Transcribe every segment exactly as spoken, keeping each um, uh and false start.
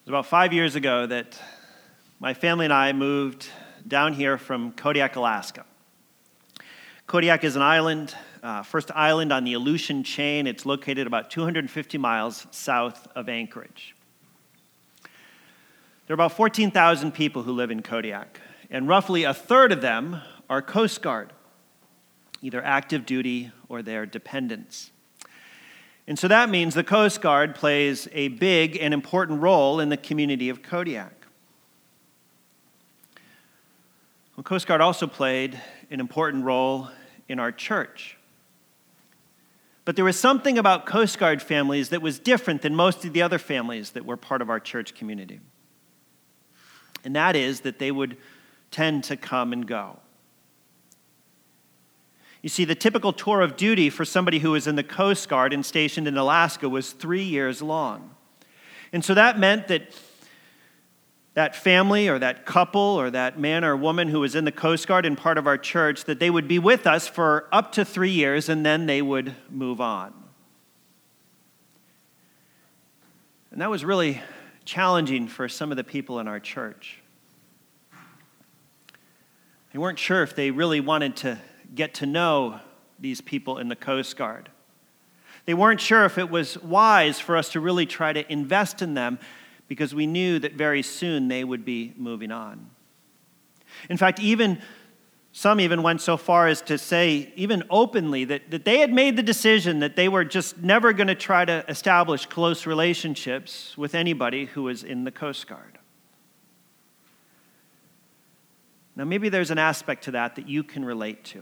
was about five years ago that my family and I moved down here from Kodiak, Alaska. Kodiak is an island, uh, first island on the Aleutian chain. It's located about two hundred fifty miles south of Anchorage. There are about fourteen thousand people who live in Kodiak, and roughly a third of them are Coast Guard, either active duty or their dependents. And so that means the Coast Guard plays a big and important role in the community of Kodiak. Well, Coast Guard also played an important role in our church. But there was something about Coast Guard families that was different than most of the other families that were part of our church community. And that is that they would tend to come and go. You see, the typical tour of duty for somebody who was in the Coast Guard and stationed in Alaska was three years long. And so that meant that that family or that couple or that man or woman who was in the Coast Guard and part of our church, that they would be with us for up to three years and then they would move on. And that was really challenging for some of the people in our church. They weren't sure if they really wanted to get to know these people in the Coast Guard. They weren't sure if it was wise for us to really try to invest in them because we knew that very soon they would be moving on. In fact, even some even went so far as to say, even openly, that, that they had made the decision that they were just never going to try to establish close relationships with anybody who was in the Coast Guard. Now, maybe there's an aspect to that that you can relate to.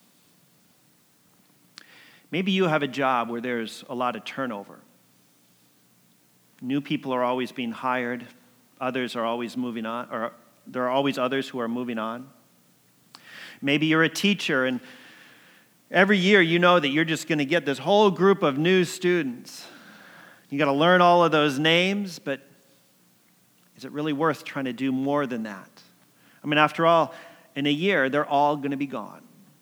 Maybe you have a job where there's a lot of turnover. New people are always being hired. Others are always moving on, or there are always others who are moving on. Maybe you're a teacher, and every year you know that you're just going to get this whole group of new students. You got to learn all of those names, but is it really worth trying to do more than that? I mean, after all, in a year, they're all going to be gone.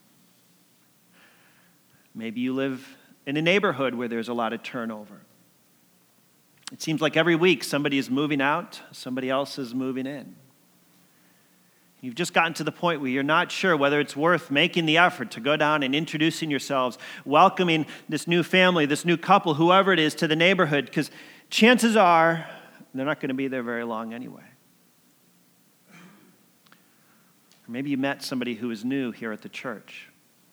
Maybe you live in a neighborhood where there's a lot of turnover. It seems like every week somebody is moving out, somebody else is moving in. You've just gotten to the point where you're not sure whether it's worth making the effort to go down and introducing yourselves, welcoming this new family, this new couple, whoever it is, to the neighborhood, because chances are they're not going to be there very long anyway. Or maybe you met somebody who is new here at the church.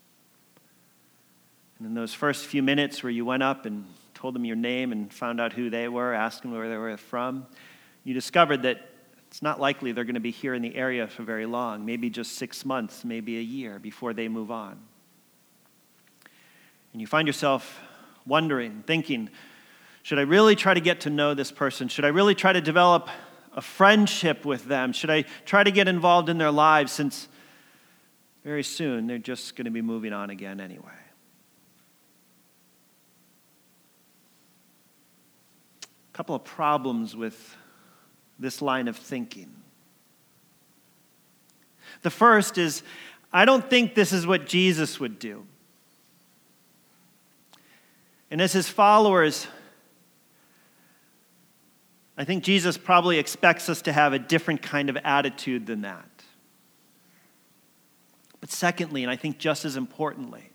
And in those first few minutes where you went up and told them your name and found out who they were, asked them where they were from, you discovered that it's not likely they're going to be here in the area for very long, maybe just six months, maybe a year before they move on. And you find yourself wondering, thinking, should I really try to get to know this person? Should I really try to develop a friendship with them? Should I try to get involved in their lives, since very soon they're just going to be moving on again anyway? A couple of problems with this line of thinking. The first is, I don't think this is what Jesus would do. And as his followers, I think Jesus probably expects us to have a different kind of attitude than that. But secondly, and I think just as importantly,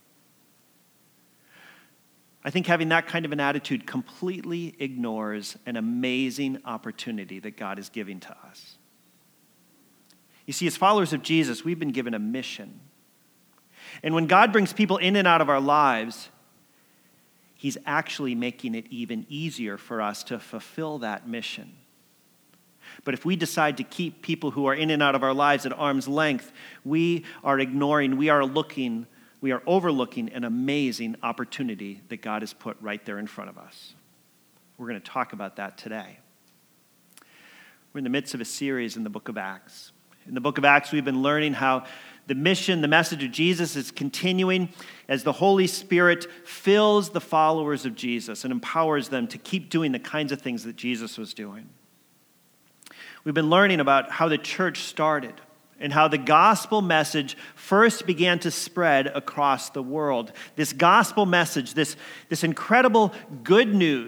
I think having that kind of an attitude completely ignores an amazing opportunity that God is giving to us. You see, as followers of Jesus, we've been given a mission. And when God brings people in and out of our lives, he's actually making it even easier for us to fulfill that mission. But if we decide to keep people who are in and out of our lives at arm's length, we are ignoring, we are looking We are overlooking an amazing opportunity that God has put right there in front of us. We're going to talk about that today. We're in the midst of a series in the book of Acts. In the book of Acts, we've been learning how the mission, the message of Jesus is continuing as the Holy Spirit fills the followers of Jesus and empowers them to keep doing the kinds of things that Jesus was doing. We've been learning about how the church started, and how the gospel message first began to spread across the world. This gospel message, this, this incredible good news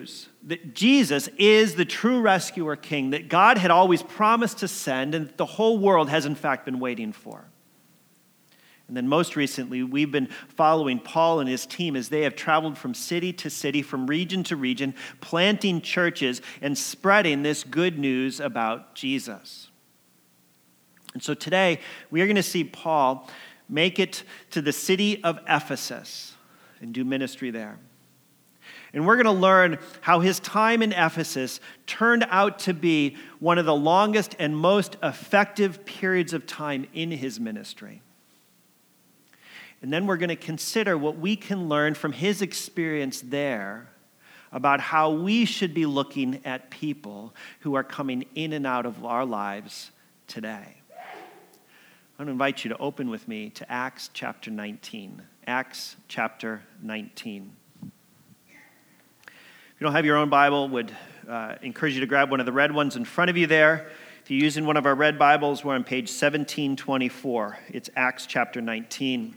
that Jesus is the true rescuer king that God had always promised to send and that the whole world has in fact been waiting for. And then most recently, we've been following Paul and his team as they have traveled from city to city, from region to region, planting churches and spreading this good news about Jesus. And so today, we are going to see Paul make it to the city of Ephesus and do ministry there. And we're going to learn how his time in Ephesus turned out to be one of the longest and most effective periods of time in his ministry. And then we're going to consider what we can learn from his experience there about how we should be looking at people who are coming in and out of our lives today. I want to invite you to open with me to Acts chapter nineteen. Acts chapter nineteen. If you don't have your own Bible, would uh, encourage you to grab one of the red ones in front of you there. If you're using one of our red Bibles, we're on page seventeen twenty-four. It's Acts chapter nineteen.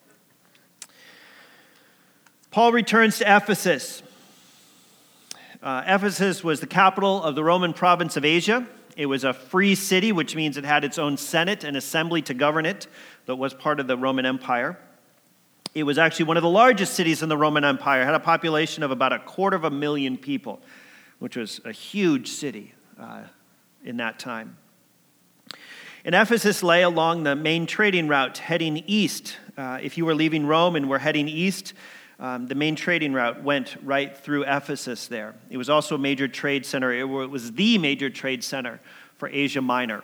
Paul returns to Ephesus. Uh, Ephesus was the capital of the Roman province of Asia. It was a free city, which means it had its own senate and assembly to govern it, but was part of the Roman Empire. It was actually one of the largest cities in the Roman Empire. It had a population of about a quarter of a million people, which was a huge city uh, in that time. And Ephesus lay along the main trading route heading east. Uh, if you were leaving Rome and were heading east, Um, the main trading route went right through Ephesus there. It was also a major trade center. It was the major trade center for Asia Minor.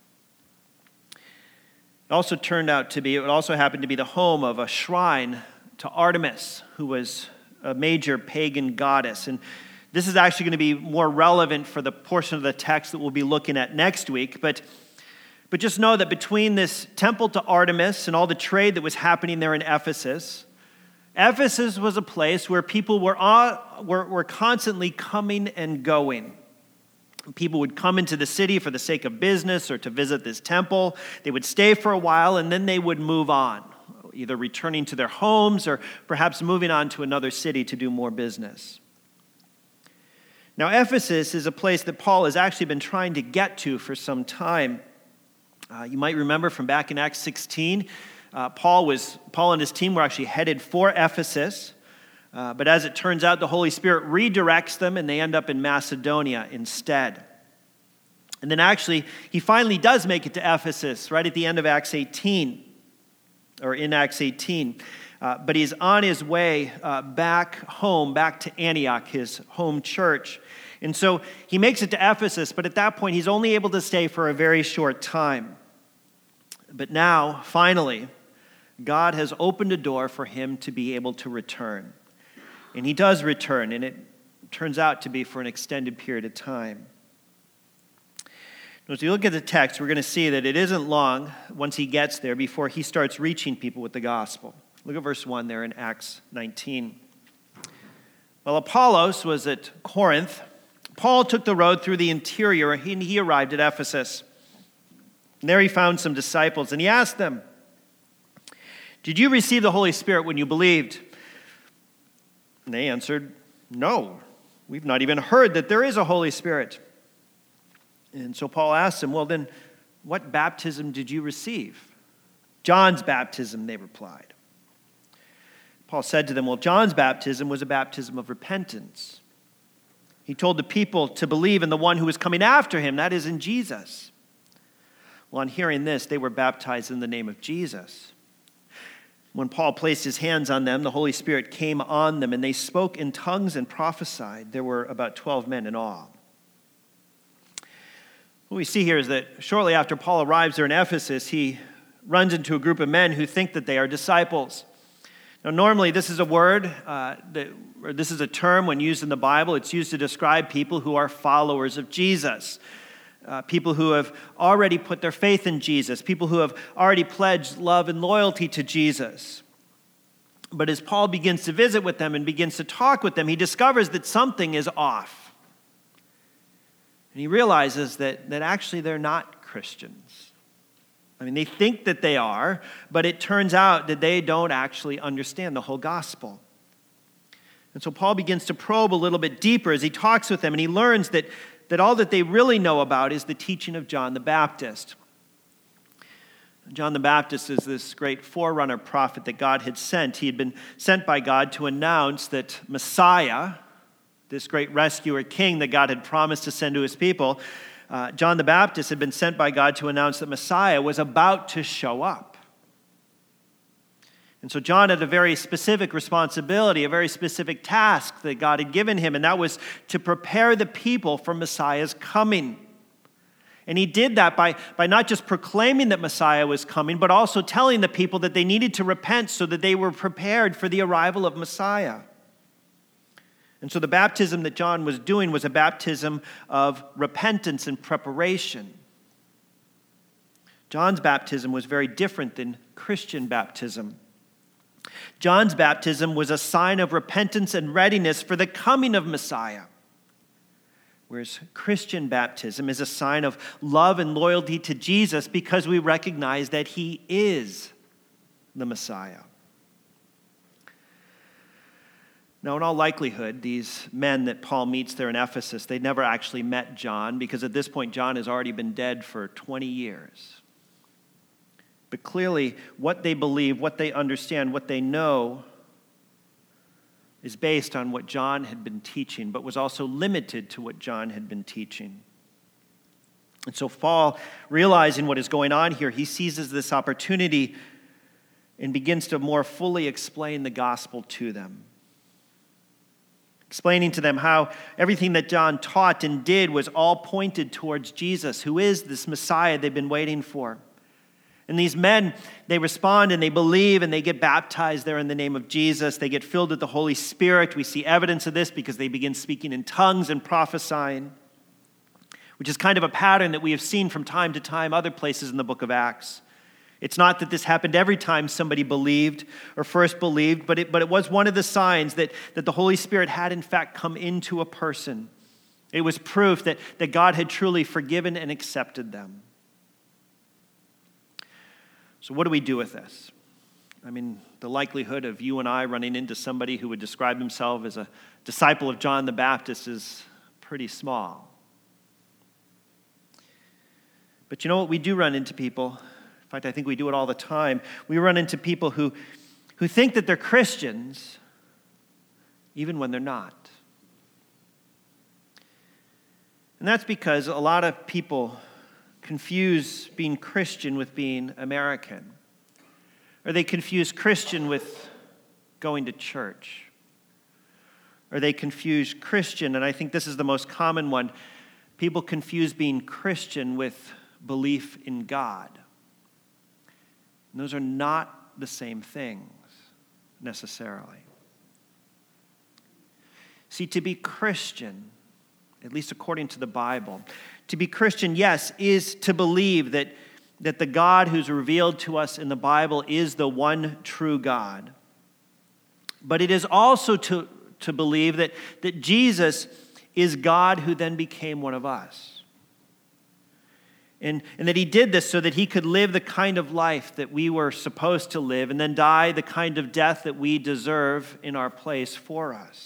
It also turned out to be, it also happened to be the home of a shrine to Artemis, who was a major pagan goddess. And this is actually going to be more relevant for the portion of the text that we'll be looking at next week. But, but just know that between this temple to Artemis and all the trade that was happening there in Ephesus, Ephesus was a place where people were, all, were, were constantly coming and going. People would come into the city for the sake of business or to visit this temple. They would stay for a while and then they would move on, either returning to their homes or perhaps moving on to another city to do more business. Now, Ephesus is a place that Paul has actually been trying to get to for some time. Uh, you might remember from back in Acts sixteen, Uh, Paul was Paul and his team were actually headed for Ephesus, uh, but as it turns out, the Holy Spirit redirects them, and they end up in Macedonia instead. And then actually, he finally does make it to Ephesus right at the end of Acts eighteen, or in Acts eighteen. Uh, but he's on his way uh, back home, back to Antioch, his home church. And so he makes it to Ephesus, but at that point, he's only able to stay for a very short time. But now, finally, God has opened a door for him to be able to return. And he does return, and it turns out to be for an extended period of time. Now, as you look at the text, we're going to see that it isn't long once he gets there before he starts reaching people with the gospel. Look at verse one there in Acts nineteen. While Apollos was at Corinth, Paul took the road through the interior, and he arrived at Ephesus. And there he found some disciples, and he asked them, "Did you receive the Holy Spirit when you believed?" And they answered, "No, we've not even heard that there is a Holy Spirit." And so Paul asked them, "Well then, what baptism did you receive?" "John's baptism," they replied. Paul said to them, "Well, John's baptism was a baptism of repentance. He told the people to believe in the one who was coming after him, that is, in Jesus." Well, on hearing this, they were baptized in the name of Jesus. When Paul placed his hands on them, the Holy Spirit came on them, and they spoke in tongues and prophesied. There were about twelve men in all. What we see here is that shortly after Paul arrives there in Ephesus, he runs into a group of men who think that they are disciples. Now, normally, this is a word, uh, that, or this is a term when used in the Bible. It's used to describe people who are followers of Jesus. Uh, people who have already put their faith in Jesus, people who have already pledged love and loyalty to Jesus. But as Paul begins to visit with them and begins to talk with them, he discovers that something is off. And he realizes that, that actually they're not Christians. I mean, they think that they are, but it turns out that they don't actually understand the whole gospel. And so Paul begins to probe a little bit deeper as he talks with them, and he learns that, that all that they really know about is the teaching of John the Baptist. John the Baptist is this great forerunner prophet that God had sent. He had been sent by God to announce that Messiah, this great rescuer king that God had promised to send to his people, uh, John the Baptist had been sent by God to announce that Messiah was about to show up. And so John had a very specific responsibility, a very specific task that God had given him, and that was to prepare the people for Messiah's coming. And he did that by, by not just proclaiming that Messiah was coming, but also telling the people that they needed to repent so that they were prepared for the arrival of Messiah. And so the baptism that John was doing was a baptism of repentance and preparation. John's baptism was very different than Christian baptism. John's baptism was a sign of repentance and readiness for the coming of Messiah, whereas Christian baptism is a sign of love and loyalty to Jesus because we recognize that he is the Messiah. Now, in all likelihood, these men that Paul meets there in Ephesus, they never actually met John because at this point, John has already been dead for twenty years. But clearly, what they believe, what they understand, what they know is based on what John had been teaching, but was also limited to what John had been teaching. And so Paul, realizing what is going on here, he seizes this opportunity and begins to more fully explain the gospel to them. Explaining to them how everything that John taught and did was all pointed towards Jesus, who is this Messiah they've been waiting for. And these men, they respond and they believe and they get baptized there in the name of Jesus. They get filled with the Holy Spirit. We see evidence of this because they begin speaking in tongues and prophesying, which is kind of a pattern that we have seen from time to time other places in the book of Acts. It's not that this happened every time somebody believed or first believed, but it, but it was one of the signs that, that the Holy Spirit had in fact come into a person. It was proof that, that God had truly forgiven and accepted them. So what do we do with this? I mean, the likelihood of you and I running into somebody who would describe himself as a disciple of John the Baptist is pretty small. But you know what? We do run into people. In fact, I think we do it all the time. We run into people who, who think that they're Christians even when they're not. And that's because a lot of people confuse being Christian with being American. Or they confuse Christian with going to church. Or they confuse Christian, and I think this is the most common one, people confuse being Christian with belief in God. And those are not the same things necessarily. See, to be Christian, at least according to the Bible, to be Christian, yes, is to believe that, that the God who's revealed to us in the Bible is the one true God. But it is also to, to believe that, that Jesus is God who then became one of us. And, and that he did this so that he could live the kind of life that we were supposed to live and then die the kind of death that we deserve in our place for us.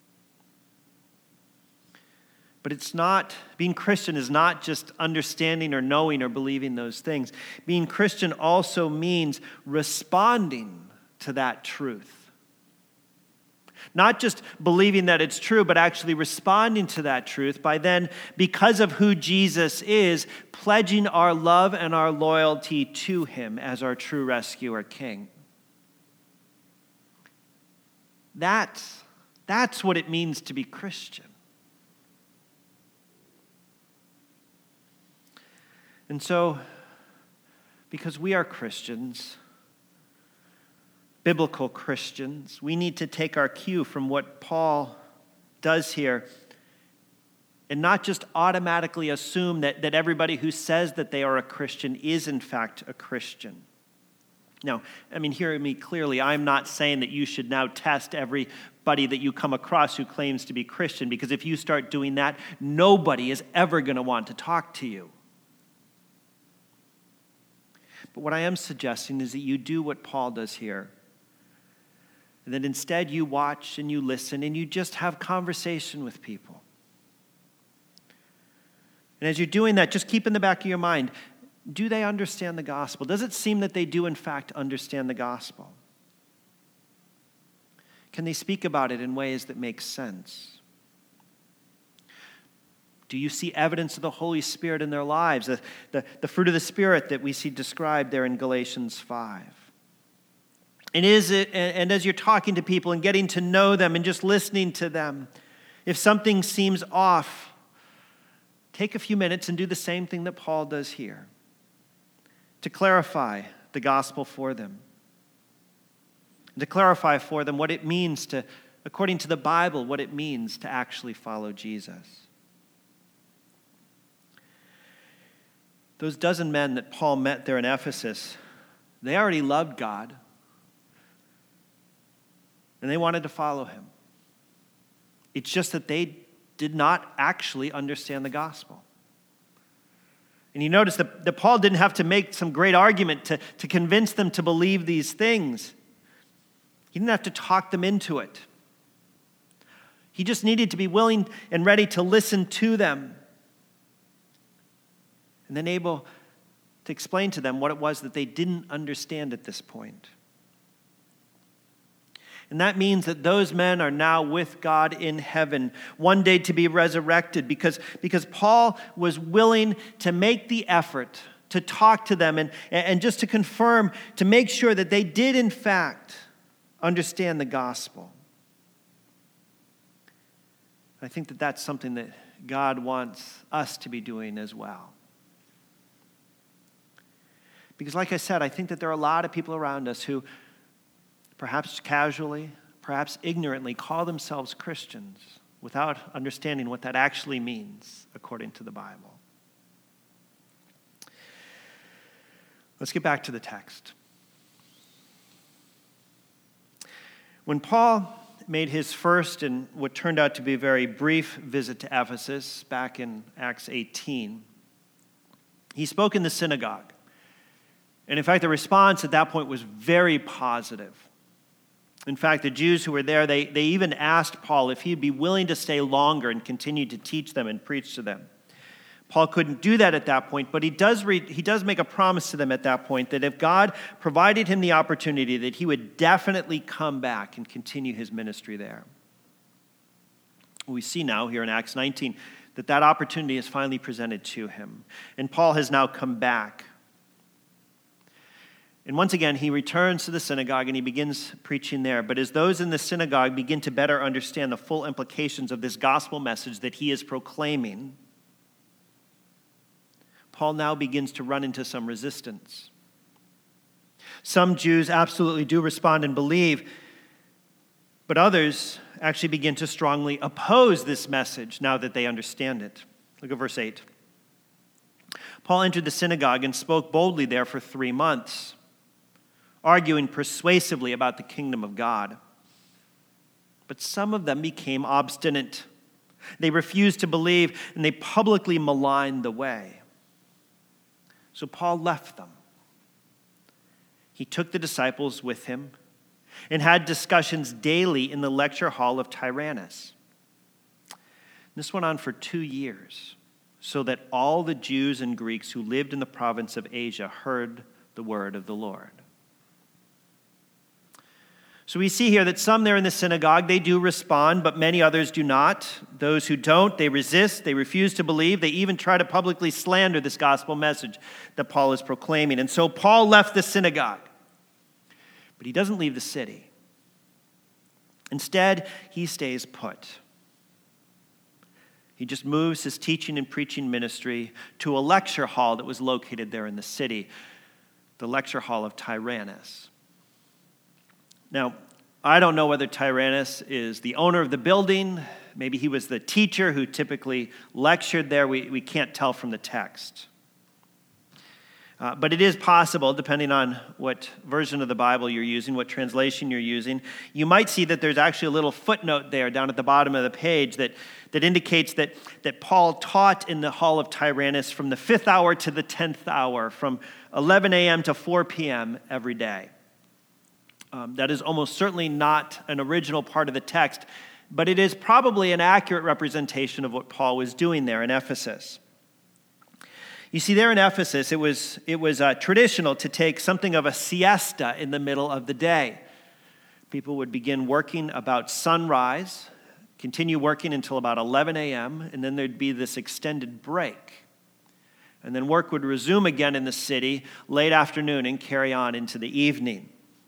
But it's not, being Christian is not just understanding or knowing or believing those things. Being Christian also means responding to that truth. Not just believing that it's true, but actually responding to that truth by then, because of who Jesus is, pledging our love and our loyalty to him as our true rescuer king. That's, that's what it means to be Christian. And so, because we are Christians, biblical Christians, we need to take our cue from what Paul does here and not just automatically assume that, that everybody who says that they are a Christian is in fact a Christian. Now, I mean, hear me clearly, I'm not saying that you should now test everybody that you come across who claims to be Christian, because if you start doing that, nobody is ever going to want to talk to you. But what I am suggesting is that you do what Paul does here. And that instead you watch and you listen and you just have conversation with people. And as you're doing that, just keep in the back of your mind, do they understand the gospel? Does it seem that they do, in fact, understand the gospel? Can they speak about it in ways that make sense? Do you see evidence of the Holy Spirit in their lives, the, the, the fruit of the Spirit that we see described there in Galatians five? And, is it, and as you're talking to people and getting to know them and just listening to them, if something seems off, take a few minutes and do the same thing that Paul does here, to clarify the gospel for them, and to clarify for them what it means to, according to the Bible, what it means to actually follow Jesus. Those dozen men that Paul met there in Ephesus, they already loved God, and they wanted to follow him. It's just that they did not actually understand the gospel. And you notice that, that Paul didn't have to make some great argument to, to convince them to believe these things. He didn't have to talk them into it. He just needed to be willing and ready to listen to them, and then able to explain to them what it was that they didn't understand at this point. And that means that those men are now with God in heaven, one day to be resurrected, because, because Paul was willing to make the effort to talk to them and, and just to confirm, to make sure that they did in fact understand the gospel. I think that that's something that God wants us to be doing as well. Because like I said, I think that there are a lot of people around us who perhaps casually, perhaps ignorantly call themselves Christians without understanding what that actually means according to the Bible. Let's get back to the text. When Paul made his first and what turned out to be a very brief visit to Ephesus back in Acts eighteen, he spoke in the synagogue. And in fact, the response at that point was very positive. In fact, the Jews who were there, they, they even asked Paul if he'd be willing to stay longer and continue to teach them and preach to them. Paul couldn't do that at that point, but he does read, he does make a promise to them at that point that if God provided him the opportunity, that he would definitely come back and continue his ministry there. We see now here in Acts nineteen that that opportunity is finally presented to him. And Paul has now come back. And once again, he returns to the synagogue and he begins preaching there. But as those in the synagogue begin to better understand the full implications of this gospel message that he is proclaiming, Paul now begins to run into some resistance. Some Jews absolutely do respond and believe, but others actually begin to strongly oppose this message now that they understand it. Look at verse eight. Paul entered the synagogue and spoke boldly there for three months. Arguing persuasively about the kingdom of God. But some of them became obstinate. They refused to believe, and they publicly maligned the way. So Paul left them. He took the disciples with him and had discussions daily in the lecture hall of Tyrannus. This went on for two years, so that all the Jews and Greeks who lived in the province of Asia heard the word of the Lord. So we see here that some there in the synagogue, they do respond, but many others do not. Those who don't, they resist, they refuse to believe. They even try to publicly slander this gospel message that Paul is proclaiming. And so Paul left the synagogue, but he doesn't leave the city. Instead, he stays put. He just moves his teaching and preaching ministry to a lecture hall that was located there in the city, the lecture hall of Tyrannus. Now, I don't know whether Tyrannus is the owner of the building. Maybe he was the teacher who typically lectured there. We, we can't tell from the text. Uh, but it is possible, depending on what version of the Bible you're using, what translation you're using, you might see that there's actually a little footnote there down at the bottom of the page that, that indicates that, that Paul taught in the hall of Tyrannus from the fifth hour to the tenth hour, from eleven a.m. to four p.m. every day. Um, that is almost certainly not an original part of the text, but it is probably an accurate representation of what Paul was doing there in Ephesus. You see, there in Ephesus, it was, it was uh, traditional to take something of a siesta in the middle of the day. People would begin working about sunrise, continue working until about eleven a.m., and then there'd be this extended break. And then work would resume again in the city late afternoon and carry on into the evening.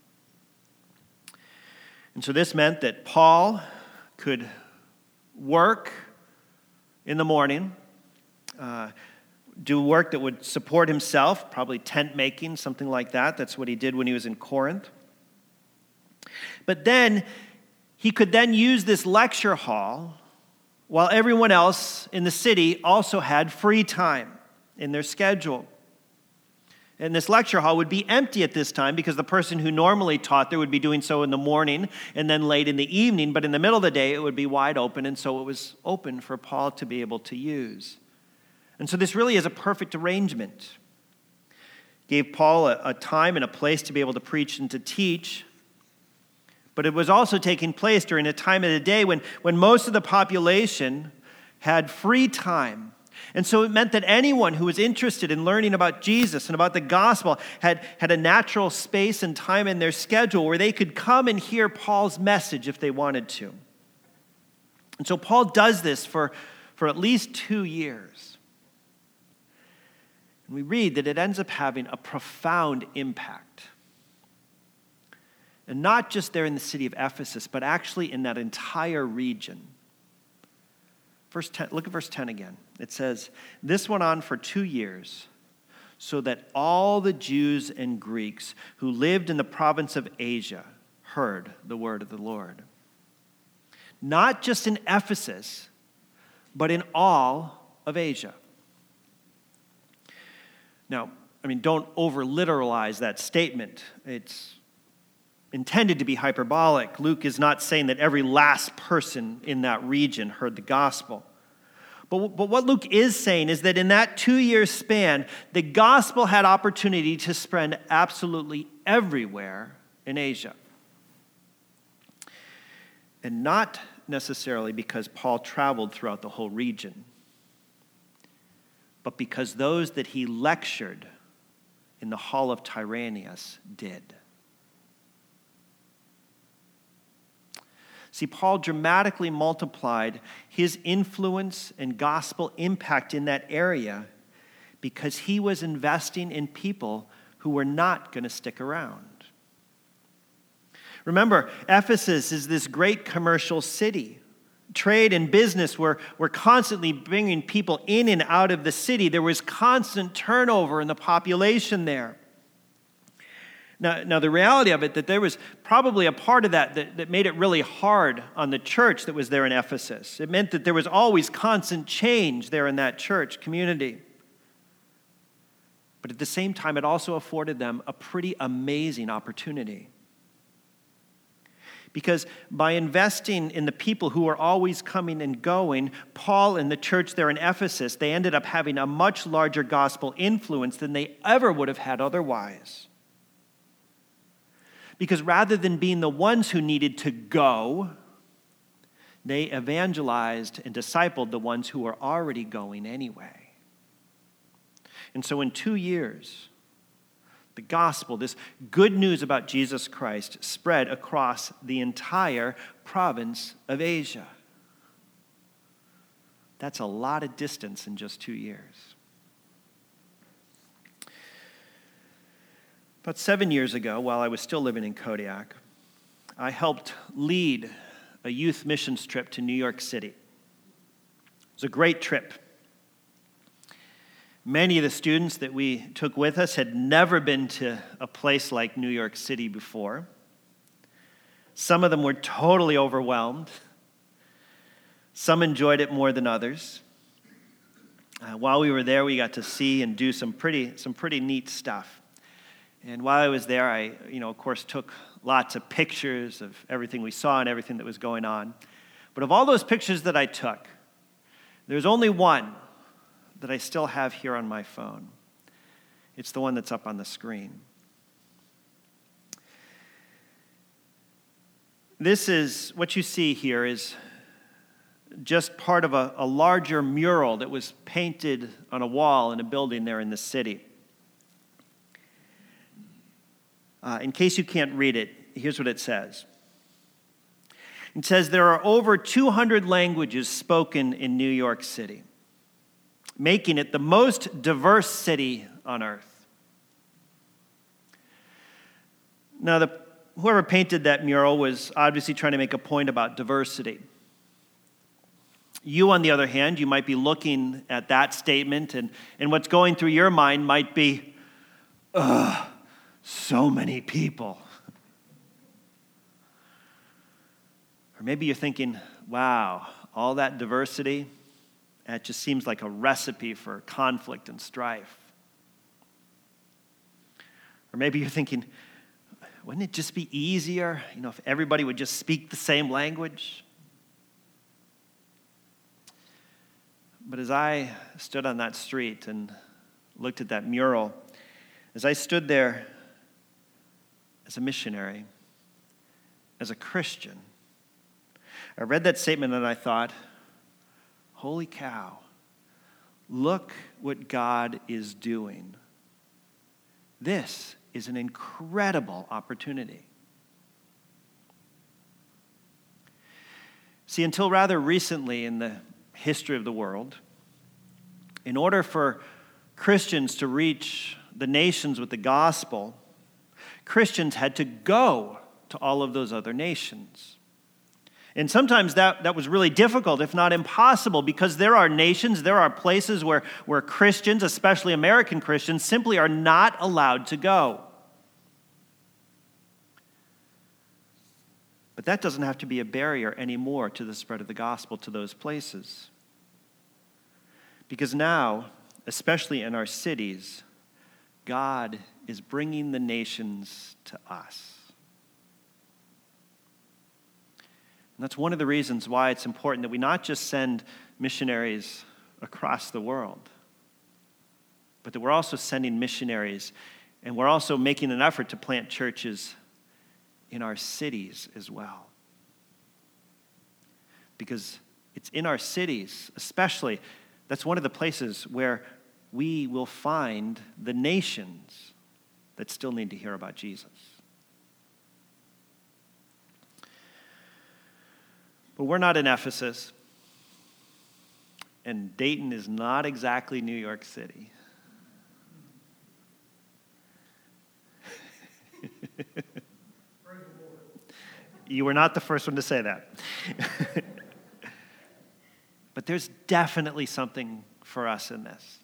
And so this meant that Paul could work in the morning, uh, do work that would support himself, probably tent making, something like that. That's what he did when he was in Corinth. But then he could then use this lecture hall while everyone else in the city also had free time in their schedule. And this lecture hall would be empty at this time because the person who normally taught there would be doing so in the morning and then late in the evening, but in the middle of the day it would be wide open, and so it was open for Paul to be able to use. And so this really is a perfect arrangement. Gave Paul a, a time and a place to be able to preach and to teach, but it was also taking place during a time of the day when, when most of the population had free time. And so it meant that anyone who was interested in learning about Jesus and about the gospel had, had a natural space and time in their schedule where they could come and hear Paul's message if they wanted to. And so Paul does this for, for at least two years. And we read that it ends up having a profound impact. And not just there in the city of Ephesus, but actually in that entire region. Verse ten, look at verse ten again. It says, "This went on for two years, so that all the Jews and Greeks who lived in the province of Asia heard the word of the Lord." Not just in Ephesus, but in all of Asia. Now, I mean, don't over-literalize that statement. It's intended to be hyperbolic. Luke is not saying that every last person in that region heard the gospel. But, but what Luke is saying is that in that two-year span, the gospel had opportunity to spread absolutely everywhere in Asia. And not necessarily because Paul traveled throughout the whole region, but because those that he lectured in the hall of Tyrannus did. See, Paul dramatically multiplied his influence and gospel impact in that area because he was investing in people who were not going to stick around. Remember, Ephesus is this great commercial city. Trade and business were, were constantly bringing people in and out of the city. There was constant turnover in the population there. Now, now the reality of it, that there was probably a part of that, that that made it really hard on the church that was there in Ephesus. It meant that there was always constant change there in that church community. But at the same time, it also afforded them a pretty amazing opportunity. Because by investing in the people who were always coming and going, Paul and the church there in Ephesus, they ended up having a much larger gospel influence than they ever would have had otherwise. Because rather than being the ones who needed to go, they evangelized and discipled the ones who were already going anyway. And so in two years, the gospel, this good news about Jesus Christ, spread across the entire province of Asia. That's a lot of distance in just two years. About seven years ago, while I was still living in Kodiak, I helped lead a youth missions trip to New York City. It was a great trip. Many of the students that we took with us had never been to a place like New York City before. Some of them were totally overwhelmed. Some enjoyed it more than others. Uh, while we were there, we got to see and do some pretty, some pretty neat stuff. And while I was there, I, you know, of course, took lots of pictures of everything we saw and everything that was going on. But of all those pictures that I took, there's only one that I still have here on my phone. It's the one that's up on the screen. This is, what you see here is just part of a, a larger mural that was painted on a wall in a building there in the city. Uh, in case you can't read it, here's what it says. It says there are over two hundred languages spoken in New York City, making it the most diverse city on earth. Now, the, whoever painted that mural was obviously trying to make a point about diversity. You, on the other hand, you might be looking at that statement, and, and what's going through your mind might be, ugh, so many people. Or maybe you're thinking, wow, all that diversity, that just seems like a recipe for conflict and strife. Or maybe you're thinking, wouldn't it just be easier, you know, if everybody would just speak the same language? But as I stood on that street and looked at that mural, as I stood there as a missionary, as a Christian, I read that statement and I thought, holy cow, look what God is doing. This is an incredible opportunity. See, until rather recently in the history of the world, in order for Christians to reach the nations with the gospel, Christians had to go to all of those other nations. And sometimes that, that was really difficult, if not impossible, because there are nations, there are places where, where Christians, especially American Christians, simply are not allowed to go. But that doesn't have to be a barrier anymore to the spread of the gospel to those places. Because now, especially in our cities, God is bringing the nations to us. And that's one of the reasons why it's important that we not just send missionaries across the world, but that we're also sending missionaries, and we're also making an effort to plant churches in our cities as well. Because it's in our cities, especially, that's one of the places where we will find the nations that still need to hear about Jesus. But we're not in Ephesus, and Dayton is not exactly New York City. You were not the first one to say that. But there's definitely something for us in this.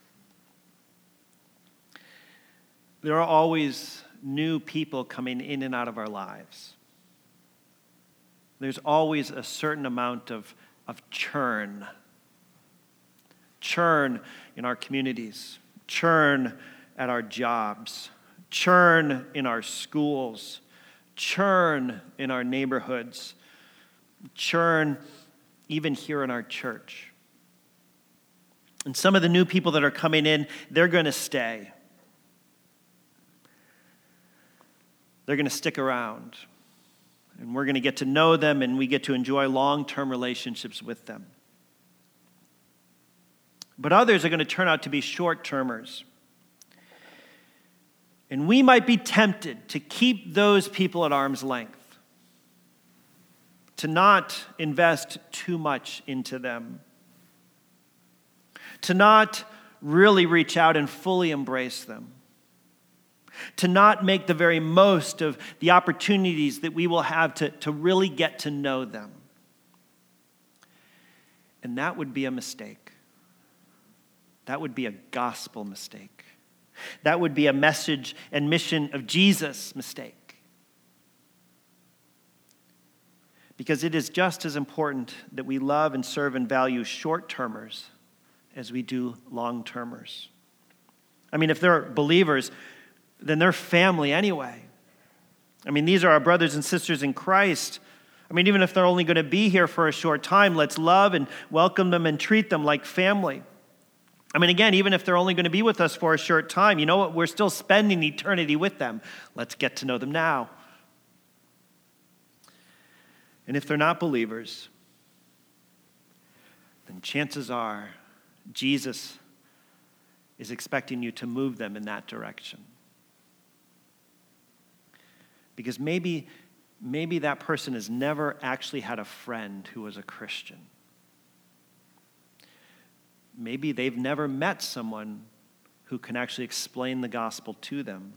There are always new people coming in and out of our lives. There's always a certain amount of, of churn. Churn in our communities. Churn at our jobs. Churn in our schools. Churn in our neighborhoods. Churn even here in our church. And some of the new people that are coming in, they're going to stay. They're going to stick around. And we're going to get to know them, and we get to enjoy long-term relationships with them. But others are going to turn out to be short-termers. And we might be tempted to keep those people at arm's length, to not invest too much into them, to not really reach out and fully embrace them, to not make the very most of the opportunities that we will have to, to really get to know them. And that would be a mistake. That would be a gospel mistake. That would be a message and mission of Jesus mistake. Because it is just as important that we love and serve and value short-termers as we do long-termers. I mean, if they're believers, then they're family anyway. I mean, these are our brothers and sisters in Christ. I mean, even if they're only going to be here for a short time, let's love and welcome them and treat them like family. I mean, again, even if they're only going to be with us for a short time, you know what? We're still spending eternity with them. Let's get to know them now. And if they're not believers, then chances are Jesus is expecting you to move them in that direction. Because maybe, maybe that person has never actually had a friend who was a Christian. Maybe they've never met someone who can actually explain the gospel to them.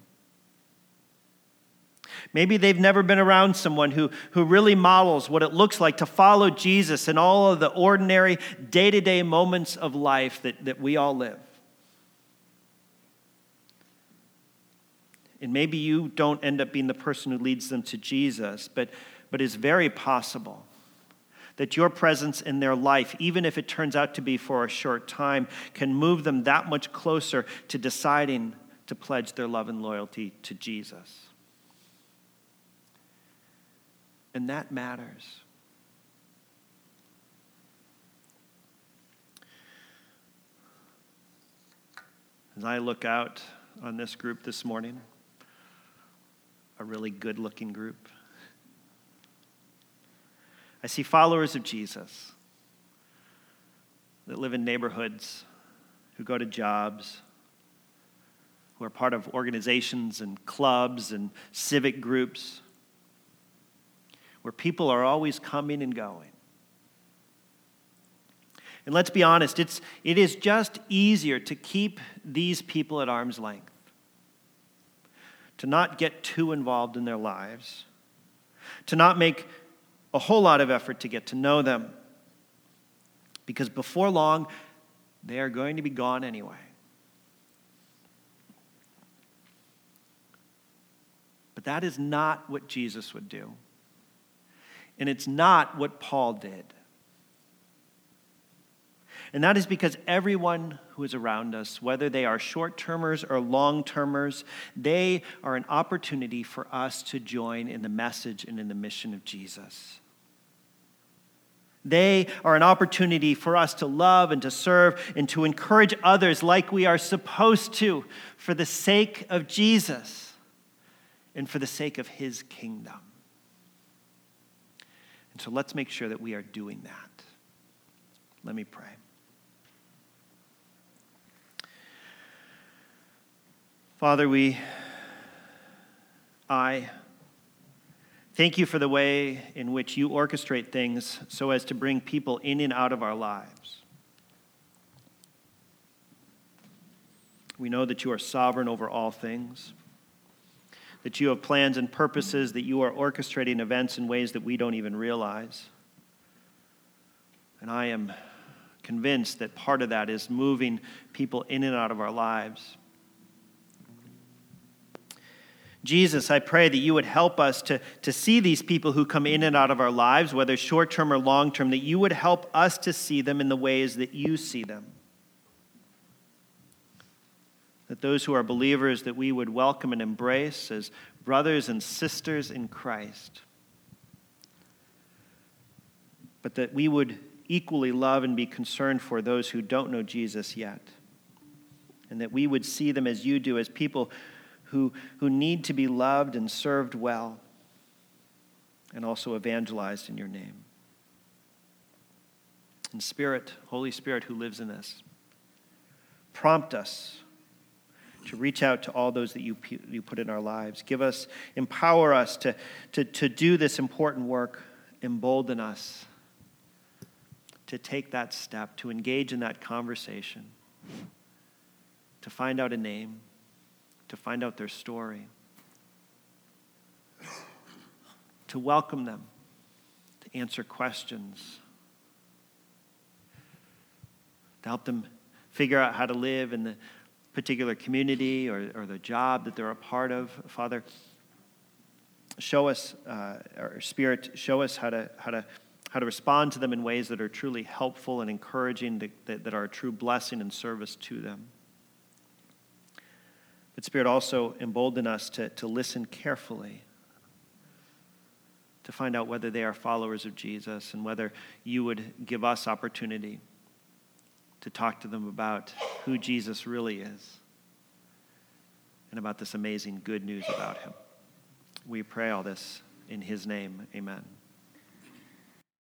Maybe they've never been around someone who, who really models what it looks like to follow Jesus in all of the ordinary day-to-day moments of life that, that we all live. And maybe you don't end up being the person who leads them to Jesus, but, but it's very possible that your presence in their life, even if it turns out to be for a short time, can move them that much closer to deciding to pledge their love and loyalty to Jesus. And that matters. As I look out on this group this morning, a really good-looking group, I see followers of Jesus that live in neighborhoods, who go to jobs, who are part of organizations and clubs and civic groups, where people are always coming and going. And let's be honest, it's, it is just easier to keep these people at arm's length, to not get too involved in their lives, to not make a whole lot of effort to get to know them, because before long, they are going to be gone anyway. But that is not what Jesus would do. And it's not what Paul did. And that is because everyone who is around us, whether they are short-termers or long-termers, they are an opportunity for us to join in the message and in the mission of Jesus. They are an opportunity for us to love and to serve and to encourage others like we are supposed to, for the sake of Jesus and for the sake of his kingdom. And so let's make sure that we are doing that. Let me pray. Father, we, I thank you for the way in which you orchestrate things so as to bring people in and out of our lives. We know that you are sovereign over all things, that you have plans and purposes, that you are orchestrating events in ways that we don't even realize. And I am convinced that part of that is moving people in and out of our lives. Jesus, I pray that you would help us to, to see these people who come in and out of our lives, whether short-term or long-term, that you would help us to see them in the ways that you see them. That those who are believers, that we would welcome and embrace as brothers and sisters in Christ. But that we would equally love and be concerned for those who don't know Jesus yet. And that we would see them as you do, as people who, who need to be loved and served well, and also evangelized in your name. And Spirit, Holy Spirit who lives in us, prompt us to reach out to all those that you, you put in our lives. Give us, empower us to, to, to do this important work. Embolden us to take that step, to engage in that conversation, to find out a name, to find out their story, to welcome them, to answer questions, to help them figure out how to live in the particular community or, or the job that they're a part of. Father, show us, uh, our Spirit, show us how to how to how to respond to them in ways that are truly helpful and encouraging, that, that, that are a true blessing and service to them. But Spirit, also embolden us to, to listen carefully, to find out whether they are followers of Jesus and whether you would give us opportunity to talk to them about who Jesus really is and about this amazing good news about him. We pray all this in his name. Amen.